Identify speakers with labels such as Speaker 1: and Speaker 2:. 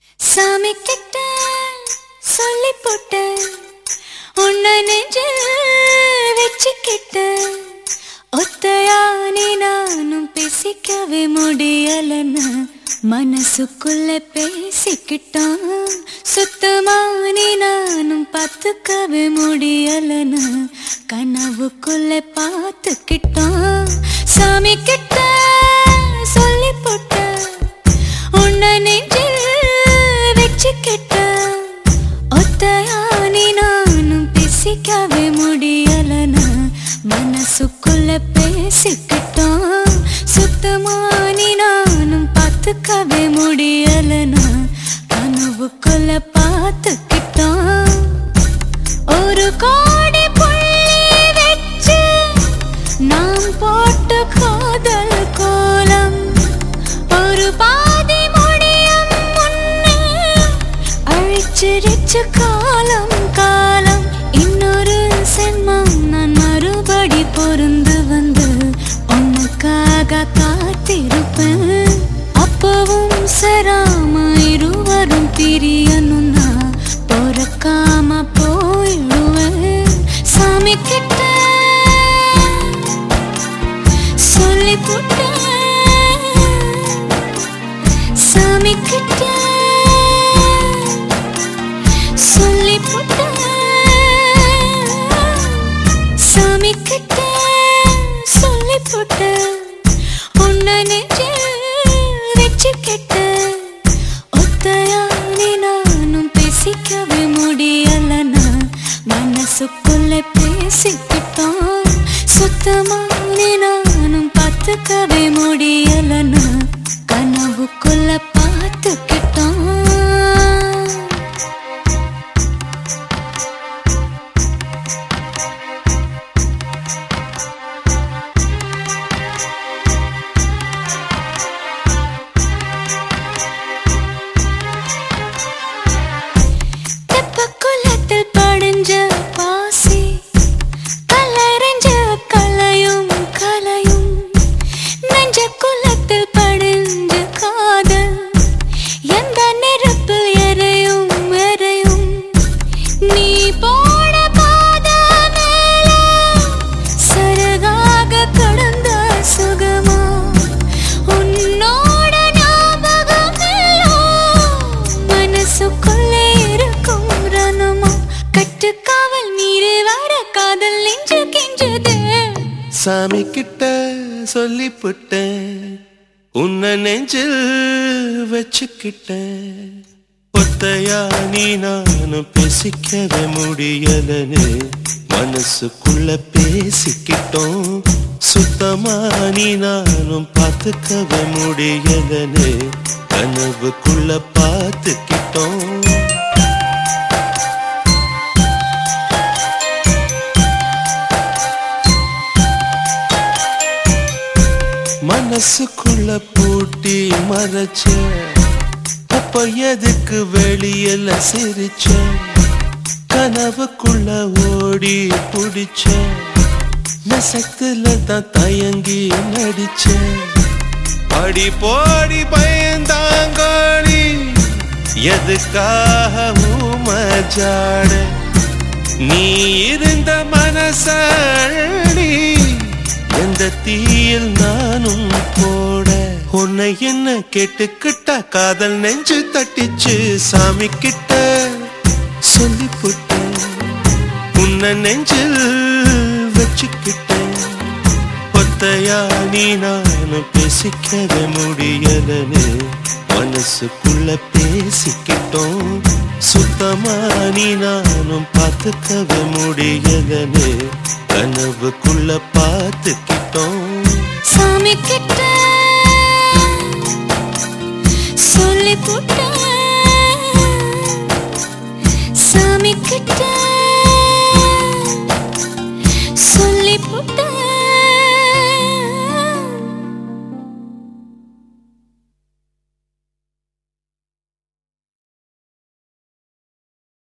Speaker 1: சாமி கிட்ட சொல்லி போட்ட உன்னை நெஞ்சில் வச்சுக்கிட்ட ஒத்தையானி நானும் பேசிக்கவே முடியலன்னு மனசுக்குள்ள பேசிக்கிட்டான். சுத்தமானி நானும் பார்த்துக்கவே முடியலன்னு கனவுக்குள்ள பார்த்துக்கிட்டான். சாமி கிட்ட சொல்லி போட்ட உன்னை நெஞ்சில் வச்சுக்கிட்ட ஒத்தையானி நானும் பேசிக்கவே முடியலன்னு மனசுக்குள்ள பேசிக்கிட்டான். சுத்தமானி நானும் பார்த்துக்கவே முடியலன்னு கனவுக்குள்ள பார்த்துக்கிட்டான். ஒரு கோடி புள்ளி வச்சு நாம் போட்ட காதல் கோலம் ஒரு பாதி முடியும் முன்னே அழிச்சிருச்சு காலம் காலம். இன்னொரு சென்மம் நான் மறுபடி பொருந்து வந்து உனக்காக காத்திருப்பேன். அப்பவும் சராம இருவரும் பிரியணும்னா பொறக்காம போயிடுவேன். சாமி கிட்ட சொல்லி போட்டேன். சாமி கிட்ட சொல்லி போட்டேன். சாமி கிட்ட சொல்லி போட்டேன். உன்னை நெஞ்சில் வச்சுக்கிட்ட ஒத்தையானி நானும் பேசிக்கவே முடியலன்னா மனசுக்குள்ள பேசிக்கிட்டான். சுத்தமானி நானும் பார்த்துக்கவே முடியலன்னா கனவுக்குள்ள பார்த்துக்கிட்டான். தெப்பக்குளத்தில் படிஞ்ச பாசி கலரைஞ்ச கலையும் கலையும் நெஞ்ச குளத்தில் படிஞ்ச காதல் எந்த நெருப்பில் எரையும் எரையும். நீ போட பாத மேல சரகாக கடந்த சுகமா உன்னோட ஞாபகம் மனசுக்குள்ளே இருக்கும் ரணமா. கட்டுக்காவல் மீறி வர காதல் நெஞ்சு கெஞ்சது.
Speaker 2: சாமி கிட்ட சொல்லி போட்டேன். உன்னை நெஞ்சில் வச்சுக்கிட்டேன். ஒத்தையானி நானும் பேசிக்கவே முடியலன்னு மனசுக்குள்ள பேசிக்கிட்டோம். சுத்தமானி நானும் பார்த்துக்கவே முடியலன்னு கனவுக்குள்ள பார்த்துக்கிட்டோம். மனசுக்குள்ள பூட்டி மறைச்ச அப்ப எதுக்கு வெளியில சிரிச்ச கனவுக்குள்ள ஓடி புடிச்ச நெசத்துல தான் தயங்கி நடிச்ச. அடி போடி பயந்தாங்கி எதுக்காக ஊமஜாட நீ இருந்த மனசடி எந்த தீயில் நானும் போட. உன்னை என்ன கேட்டுக்கிட்ட காதல் நெஞ்சு தட்டிச்சு. சாமி கிட்ட சொல்லி போட்டேன். உன்னை நெஞ்சில் வச்சுக்கிட்டேன். ஒத்தையானி நானும் பேசிக்கவே முடியலன்னு மனசுக்குள்ள பேசிக்கிட்டோம். சுத்தமானி நானும் பார்த்துக்கவே முடியலன்னு கனவுக்குள்ள பார்த்துக்கிட்டோம்.
Speaker 1: சாமி கிட்ட சொல்லி போட்ட. சாமி கிட்ட